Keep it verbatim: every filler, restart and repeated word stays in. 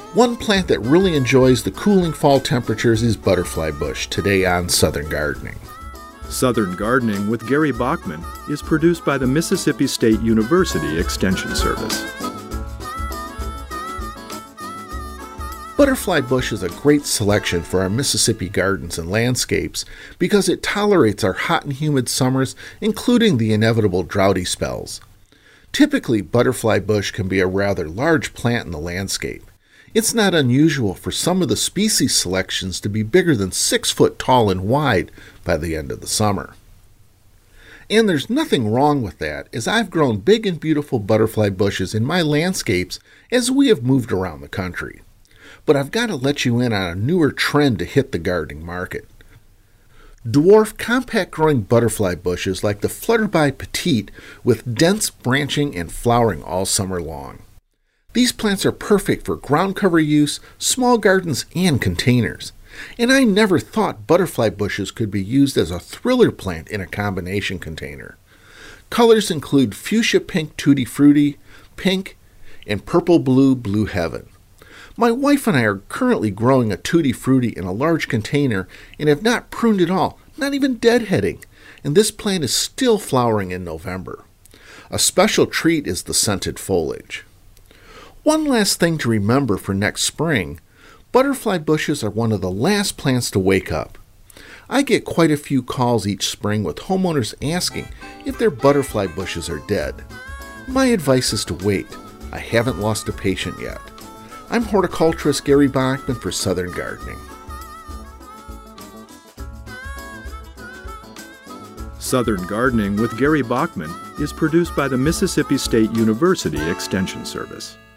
One plant that really enjoys the cooling fall temperatures is butterfly bush, today on Southern Gardening. Southern Gardening with Gary Bachman is produced by the Mississippi State University Extension Service. Butterfly bush is a great selection for our Mississippi gardens and landscapes because it tolerates our hot and humid summers, including the inevitable droughty spells. Typically, butterfly bush can be a rather large plant in the landscape. It's not unusual for some of the species selections to be bigger than six foot tall and wide by the end of the summer. And there's nothing wrong with that, as I've grown big and beautiful butterfly bushes in my landscapes as we have moved around the country. But I've got to let you in on a newer trend to hit the gardening market. Dwarf compact growing butterfly bushes like the Flutterby Petite with dense branching and flowering all summer long. These plants are perfect for ground cover use, small gardens, and containers. And I never thought butterfly bushes could be used as a thriller plant in a combination container. Colors include fuchsia pink tutti frutti, pink, and purple blue blue heaven. My wife and I are currently growing a tutti frutti in a large container and have not pruned at all, not even deadheading, and this plant is still flowering in November. A special treat is the scented foliage. One last thing to remember for next spring, butterfly bushes are one of the last plants to wake up. I get quite a few calls each spring with homeowners asking if their butterfly bushes are dead. My advice is to wait. I haven't lost a patient yet. I'm horticulturist Gary Bachman for Southern Gardening. Southern Gardening with Gary Bachman is produced by the Mississippi State University Extension Service.